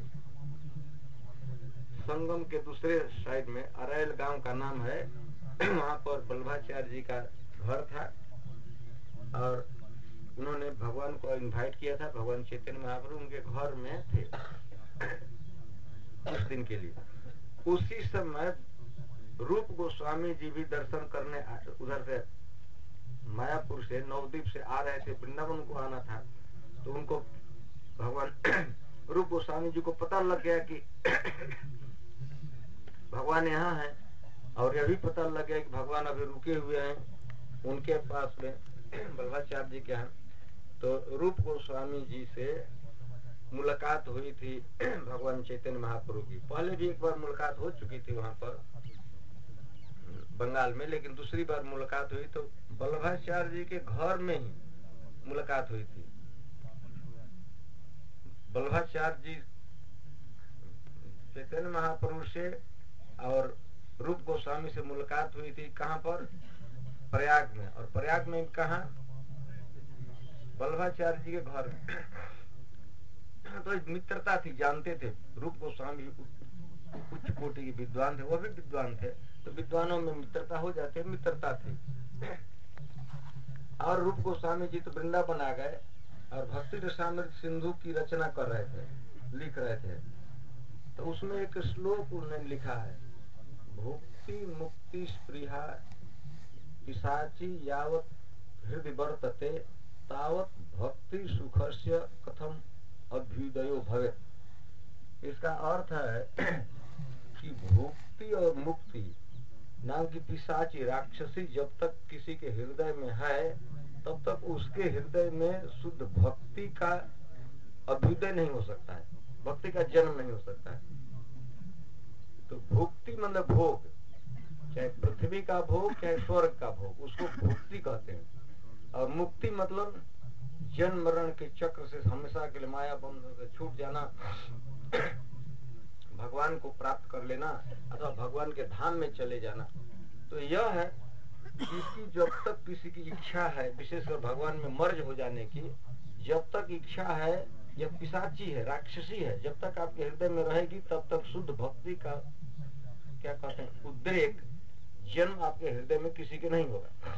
संगम के दूसरे साइड में अरैल गांव का नाम है, वहां पर वल्लभाचार्य जी का घर था, और उन्होंने भगवान को इनवाइट किया था। भगवान चैतन्य महाप्रभु उनके घर में थे कुछ दिन के लिए। उसी समय रूप गोस्वामी जी भी दर्शन करने उधर से मायापुर से, नवद्वीप से आ रहे थे, वृंदावन को आना था। तो उनको भगवान रूप गोस्वामी जी को पता लग गया कि भगवान यहाँ है, और यह भी पता लग गया कि भगवान अभी रुके हुए हैं उनके पास में, वल्लभाचार्य जी के यहाँ। तो रूप गोस्वामी जी से मुलाकात हुई थी भगवान चैतन्य महाप्रभु की। पहले भी एक बार मुलाकात हो चुकी थी वहां पर बंगाल में, लेकिन दूसरी बार मुलाकात हुई तो वल्लभाचार्य जी के घर में ही मुलाकात हुई थी। वल्लभाचार्य जी चैतन्य महाप्रभु से और रूप गोस्वामी से मुलाकात हुई थी कहाँ पर? प्रयाग में। और प्रयाग में कहाँ? वल्लभाचार्य जी के घर में। तो एक मित्रता थी, जानते थे। रूप गोस्वामी उच्च कोटि के विद्वान थे, वो भी विद्वान थे, तो विद्वानों में मित्रता हो जाती है, मित्रता थी। और रूप गोस्वामी जी तो वृंदावन आ गए और भक्ति रसामृत सिंधु की रचना कर रहे थे, लिख रहे थे। तो उसमें एक श्लोक उन्होंने लिखा है, भुक्ति मुक्ति स्पृहा पिशाची यावत हृदय वर्तते तावत भक्ति सुखस्य कथम अभ्युदयो भवेत्। इसका अर्थ है कि भुक्ति और मुक्ति नाम की पिशाची राक्षसी जब तक किसी के हृदय में है, तब तक उसके हृदय में शुद्ध भक्ति का अभ्युदय नहीं हो सकता है, भक्ति का जन्म नहीं हो सकता है। तो भुक्ति मतलब भोग, चाहे पृथ्वी का भोग चाहे स्वर्ग का भोग, उसको भुक्ति कहते हैं। और मुक्ति मतलब जन्म मरण के चक्र से हमेशा के लिए माया बंधन से छूट जाना, भगवान को प्राप्त कर लेना अथवा भगवान के धाम में चले जाना। तो यह है इसकी जब तक किसी की इच्छा है, विशेषकर भगवान में मर्ज हो जाने की, जब तक इच्छा है, यह पिशाची है, राक्षसी है, जब तक आपके हृदय में रहेगी तब तक शुद्ध भक्ति का क्या कहते हैं उद्रेक जन्म आपके हृदय में किसी के नहीं होगा।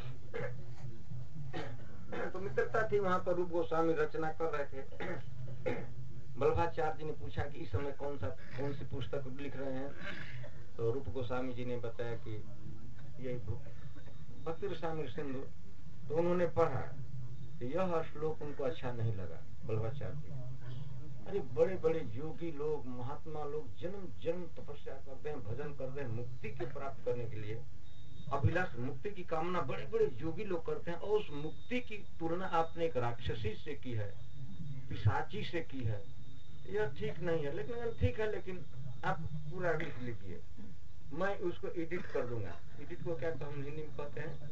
तो मित्रता थी वहां पर, रूप गोस्वामी रचना कर रहे थे। बल्लभाचार्य जी ने पूछा कि इस समय कौन सा कौन सी पुस्तक लिख रहे हैं, तो रूप गोस्वामी जी ने बताया कि यही भक्ति रसामृत सिंधु। तो उन्होंने पढ़ा तो यह श्लोक उनको अच्छा नहीं लगा। बल्लभाचार्य जी, अरे बड़े बड़े योगी लोग, महात्मा लोग जन्म जन्म तपस्या करते हैं, भजन करते हैं मुक्ति के प्राप्त करने के लिए, अभिलाष मुक्ति की कामना बड़े बड़े योगी लोग करते हैं, और उस मुक्ति की तुलना आपने एक राक्षसी से की है, पिशाची से की है, यह ठीक नहीं है। लेकिन ठीक है, लेकिन आप पूरा लिख लीजिए, मैं उसको एडिट कर दूंगा। एडिट को क्या हम हिंदी में कहते हैं,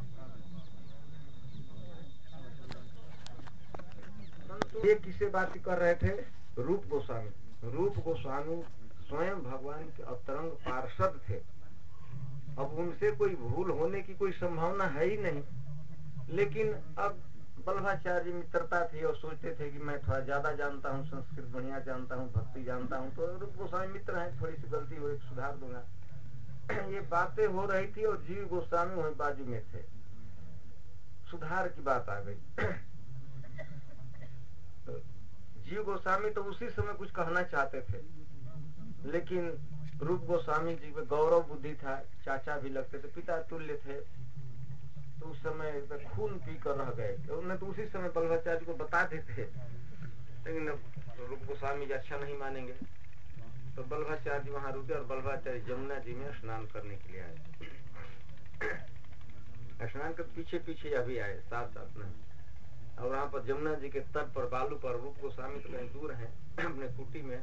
ये किससे बात कर रहे थे? रूप गोस्वामी। रूप गोस्वामी स्वयं भगवान के अतरंग पार्षद थे। अब उनसे कोई भूल होने की कोई संभावना है ही नहीं, लेकिन अब बल्लभाचार्य मित्रता थी और सोचते थे कि मैं थोड़ा ज्यादा जानता हूँ, संस्कृत बढ़िया जानता हूँ, भक्ति जानता हूँ, तो रूप गोस्वामी मित्र है, थोड़ी सी गलती हो सुधार दूंगा। ये बातें हो रही थी और जीव गोस्वामी वही बाजू में थे, सुधार की बात आ गई। तो जीव गोस्वामी तो उसी समय कुछ कहना चाहते थे, लेकिन रूप गोस्वामी जी में गौरव बुद्धि था, चाचा भी लगते थे, पिता तुल्य थे, तो उस समय खून पी कर रह गए। उन्हें तो उसी समय बल्लभाचार्य को बता देते, लेकिन रूप गोस्वामी जी अच्छा नहीं मानेंगे, तो बल्लभाचार्य जी वहां रुके और बल्लभाचार्य जमुना जी में स्नान करने के लिए आए। स्नान कर पीछे पीछे अभी आए, साथ साथ नहीं। और वहां पर जमुना जी के तट पर बालू पर रूप गोस्वामी तो कहीं दूर है अपने कुटी में,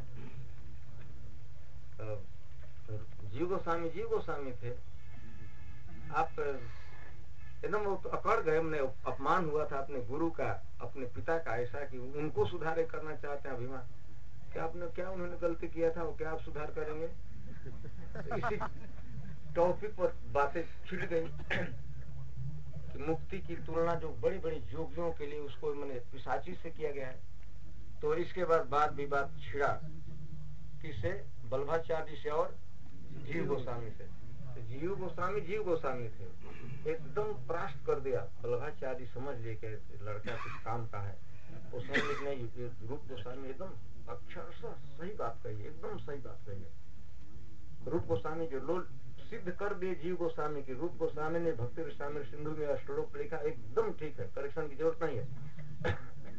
जीव गोस्वामी जीव गोस्वामी थे। आप एकदम वो तो अकड़ गए, हमने अपमान हुआ था अपने गुरु का, अपने पिता का, ऐसा कि उनको सुधार करना चाहते हैं अभिमान। क्या आपने क्या उन्होंने गलती किया था, वो क्या आप सुधार करेंगे? तो इसी टॉपिक पर बातें छिड़ गई कि मुक्ति की तुलना जो बड़ी बड़ी योगियों के लिए उसको मैंने पिशाची से किया गया है। तो इसके बाद बात विवाद छिड़ा, किससे? बल्लभाचार्य से और जीव गोस्वामी से। तो जीव गोस्वामी जीव गोस्वामी थे, एकदम परास्त कर दिया। बल्लभाचार्य समझ लिए कि लड़का कुछ काम का है, वो समझ लिए कि नहीं, रूप गोस्वामी एकदम अक्षरशः सही बात कही, एकदम सही बात कही है। रूप गोस्वामी जो लोग सिद्ध कर दिए जीव गोस्वामी की, रूप गोस्वामी ने भक्ति रसामृत सिंधु में श्लोक लिखा, एकदम ठीक है, करेक्शन की जरूरत नहीं है।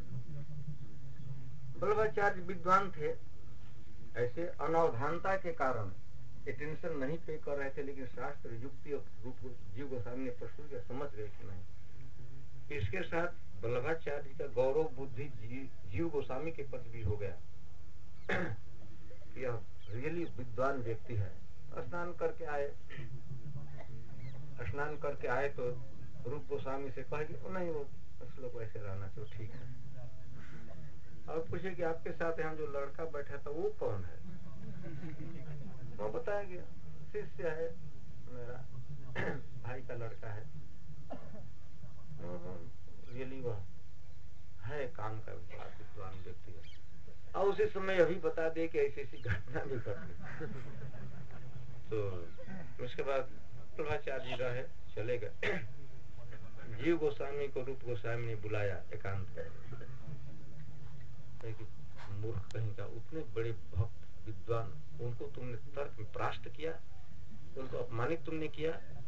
बल्लभाचार्य विद्वान थे, ऐसे अनवधानता के कारण अटेंशन नहीं पे कर रहे थे, लेकिन शास्त्र युक्ति और रूप जीव गोस्वामी ने प्रस्तुत किया, समझ गए कि नहीं। इसके साथ बल्लभाचार्य का गौरव बुद्धि जी, जीव गोस्वामी के प्रति भी हो गया। यह रियली विद्वान व्यक्ति है। स्नान करके आए, स्नान करके आए तो रूप गोस्वामी से कहे कि नहीं, वो श्लोक वैसे रहना चाहिए, ठीक है। और पूछे कि आपके साथ यहाँ जो लड़का बैठा था वो कौन है? वो बताया गया, शिष्य है मेरा, भाई का लड़का है। रियली वह है काम का बड़ा विद्वान व्यक्ति है। और उसी समय अभी बता दे कि ऐसी ऐसी घटना भी घटी। तो उसके बाद प्रभाचार्य जी रहे, चले गए। जीव गोस्वामी को रूप गोस्वामी ने बुलाया एकांत में, कि मूर्ख कहीं का, उतने बड़े भक्त विद्वान, उनको तुमने तर्क में परास्त किया, उनको अपमानित तुमने किया।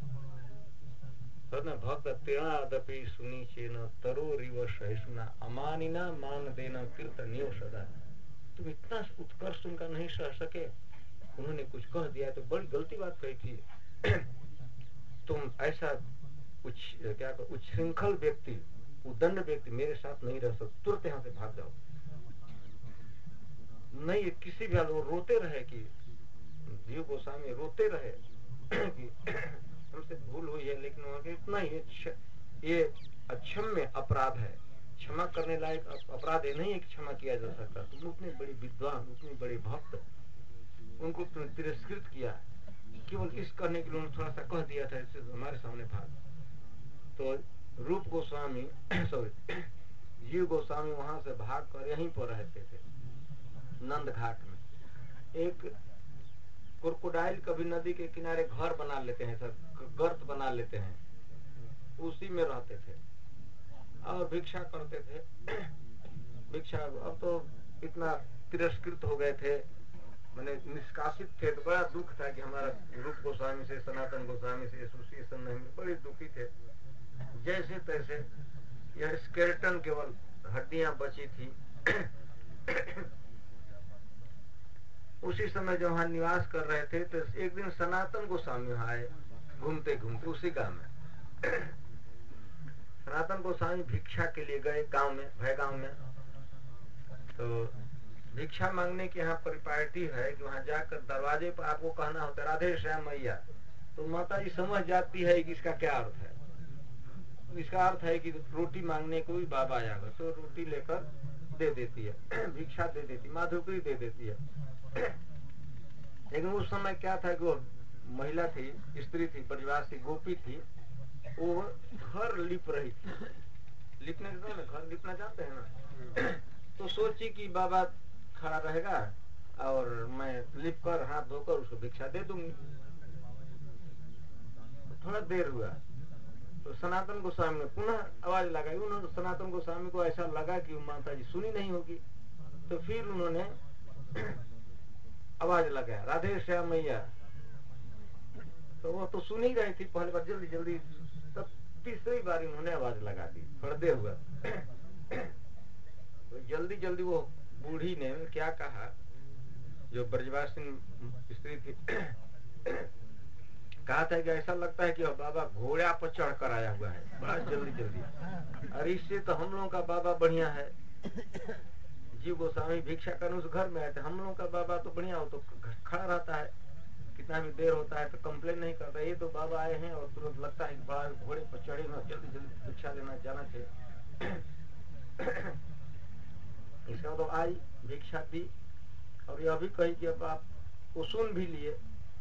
न भक्त तेनादपि सुनी चेन तरो रिव सहिष्णुना अमानिना मान देना कीर्तनियो सदा। तुम इतना उत्कर्ष उनका नहीं सह सके, उन्होंने कुछ कह दिया तो बड़ी गलती बात कही थी। तुम ऐसा कुछ क्या उच्छृंखल व्यक्ति, उदंड व्यक्ति मेरे साथ नहीं रह सकते, तुरंत यहाँ से भाग जाओ। नहीं, किसी भी हाल वो रोते रहे कि जीव गोस्वामी रोते रहे कि हमसे भूल हुई है, लेकिन वहां के इतना ही ये अक्षम्य अपराध है, क्षमा करने लायक अपराध है नहीं है कि क्षमा किया जा सकता। तुम उतने बड़े विद्वान, उतने बड़े भक्त, उनको तुमने तिरस्कृत किया केवल इस करने के लिए उन्होंने थोड़ा सा कह दिया था इससे हमारे सामने भाग। तो रूप गोस्वामी सॉरी जीव गोस्वामी वहां से भाग कर यहीं पर रहते थे नंद घाट में। एक क्रोकोडाइल कभी नदी के किनारे घर बना लेते हैं सर, गर्त बना लेते हैं, उसी में रहते थे और भिक्षा करते थे। भिक्षा अब तो इतना तिरस्कृत हो गए थे, मैंने निष्कासित थे, तो बड़ा दुख था कि हमारा रूप गोस्वामी से सनातन गोस्वामी से एसोसिएशन नहीं, बड़े दुखी थे। जैसे तैसे यह स्केलेटन केवल हड्डियां बची थी। उसी समय जब वहां निवास कर रहे थे तो एक दिन सनातन गोस्वामी वहां आए घूमते घूमते उसी गांव में। सनातन गोस्वामी भिक्षा के लिए गए गांव में, भय गांव में। तो भिक्षा मांगने की यहाँ परिपाटी है कि वहां जाकर दरवाजे पर आपको कहना होता है राधे श्याम मैया, तो माता जी समझ जाती है कि इसका क्या अर्थ है। इसका अर्थ है कि रोटी मांगने को भी बाबा आएगा तो रोटी लेकर दे देती है, भिक्षा दे देती, माधुकरी दे देती है। लेकिन उस समय क्या था कि वो महिला थी, स्त्री थी, ब्रजवास थी, गोपी थी, वो घर लिप रही थी। लिपने के ना, घर लिपना जानते हैं ना। तो सोची कि बाबा खड़ा रहेगा और मैं लिप कर हाथ धोकर उसको भिक्षा दे दूंगी। तो थोड़ा देर हुआ तो सनातन गोस्वामी ने पुनः आवाज लगाई। उन्होंने सनातन गोस्वामी को ऐसा लगा कि माता जी सुनी नहीं होगी, तो फिर उन्होंने आवाज लगाया राधे श्याम मैया। तो वो तो सुन ही रही थी पहले बार, जल्दी जल्दी, तब तीसरी बार उन्होंने आवाज लगा दी, थोड़ा देर हुआ। तो जल्दी जल्दी वो बूढ़ी ने क्या कहा, जो ब्रजवासी स्त्री थी, कहा था कि ऐसा लगता है कि बाबा घोड़ा पर चढ़ कर आया हुआ है, बड़ा जल्दी जल्दी। अरे इससे तो हम लोगों का बाबा बढ़िया है। जीव गोस्वामी भिक्षा करने उस घर में आए थे, हम लोगों का बाबा तो बढ़िया हो, तो खड़ा रहता है, कितना भी देर होता है तो कंप्लेन नहीं करता। ये तो बाबा आए हैं और तुरंत लगता है कि बड़ा घोड़े पर चढ़े हुए, जल्दी जल्दी भिक्षा लेना जाना चाहिए। इसका तो आई भिक्षा दी और यह भी कही कि अब आप वो सुन भी लिए।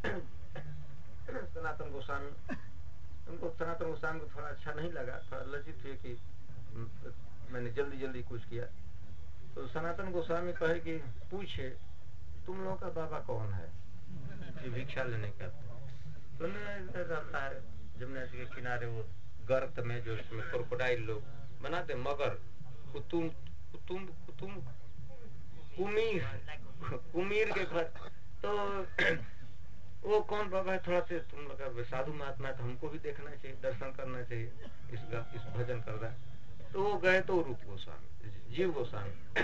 सनातन गोस्वामी, उनको सनातन गोस्वामी को थोड़ा अच्छा नहीं लगा, थोड़ा लज्जित हुए कि मैंने जल्दी जल्दी कुछ किया। तो सनातन गोस्वामी कहे कि पूछे तुम लोगों का बाबा कौन है कि भिक्षा लेने का। तो रहता है जमुना जी के किनारे वो गर्त में, जो उसमें क्रोकोडाइल लोग बनाते, मगर कुतुम कुतुम कुतुम कुमीर कुमीर के घर। तो वो कौन बाबा है, थोड़ा से तुम लोग साधु महात्मा है तो हमको भी देखना चाहिए, दर्शन करना चाहिए, इस इस भजन कर रहा है। तो वो गए तो रूप गोस्वामी, जीव गोस्वामी।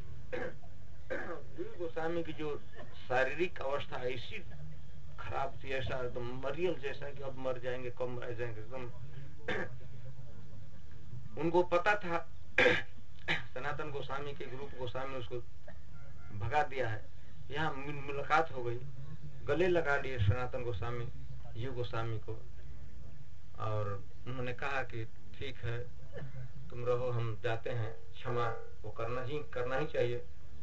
जीव गोस्वामी की जो शारीरिक अवस्था ऐसी खराब थी, ऐसा एकदम मरियल जैसा कि अब मर जाएंगे, कम रह जाएंगे एकदम। उनको पता था सनातन गोस्वामी के रूप गोस्वामी ने उसको भगा दिया है। यहाँ मुलाकात हो गई, गले लगा लिए सनातन गोस्वामी जीव गोस्वामी को, और उन्होंने कहा कि ठीक है तुम रहो, हम जाते हैं, क्षमा वो करना ही करना ही चाहिए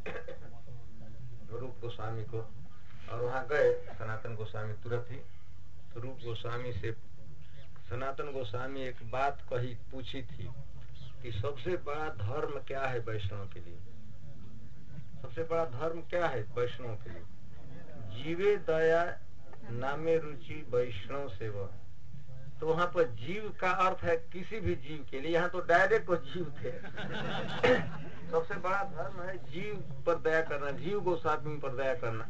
रूप गोस्वामी को। और वहां गए सनातन गोस्वामी तुरंत ही। तो रूप गोस्वामी से सनातन गोस्वामी एक बात कही पूछी थी कि सबसे बड़ा धर्म क्या है वैष्णव के लिए, सबसे बड़ा धर्म क्या है वैष्णव के लिए। जीवे दया नामे रुचि वैष्णव सेवा। तो वहां पर जीव का अर्थ है किसी भी जीव के लिए, यहाँ तो डायरेक्ट वो जीव थे। सबसे बड़ा धर्म है जीव पर दया करना, जीव गोस्वामी पर दया करना।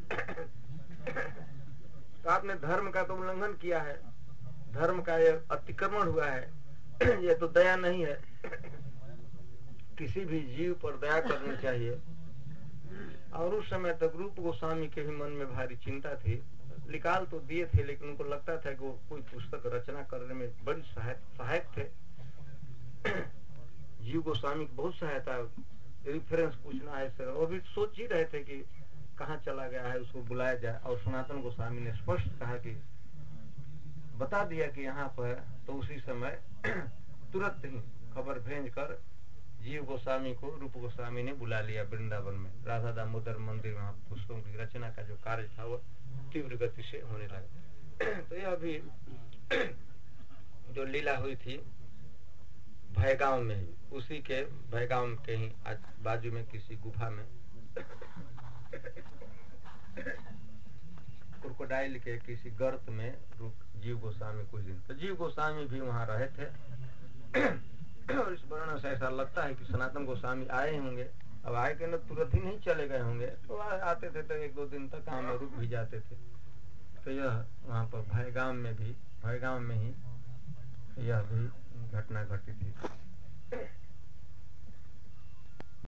तो आपने धर्म का तो उल्लंघन किया है, धर्म का ये अतिक्रमण हुआ है, ये तो दया नहीं है। किसी भी जीव पर दया करनी चाहिए। और उस समय तक रूप गोस्वामी के भी मन में भारी चिंता थी, निकाल तो दिए थे, लेकिन उनको लगता था कि वो कोई पुस्तक रचना करने में बड़ी सहायक थे। जीव गोस्वामी की बहुत सहायता, रेफरेंस पूछना है सर, वो भी सोच ही रहे थे कि कहाँ चला गया है उसको बुलाया जाए। और सनातन गोस्वामी ने स्पष्ट कहा कि बता दिया कि यहाँ पर, तो उसी समय तुरंत ही खबर भेज कर जीव गोस्वामी को रूप गोस्वामी ने बुला लिया वृंदावन में। राधा दामोदर मंदिर में पुस्तकों की रचना का जो कार्य था वह तीव्र गति से होने लगा। तो यह भी जो लीला हुई थी भयगांव में ही, उसी के भयगांव के ही बाजू में किसी गुफा में क्रोकोडाइल के किसी गर्त में रुक जीव गोस्वामी कुछ दिन, तो जीव गोस्वामी भी वहां रहे थे। और इस वर्णन से ऐसा लगता है कि सनातन गोस्वामी आए होंगे। अब आए के न तुरंत ही नहीं चले गए होंगे, तो आते थे तो एक दो दिन तक वहां में रुक भी जाते थे। तो यह वहां पर भयगांव में भी, भयगांव में ही यह भी घटना घटी थी।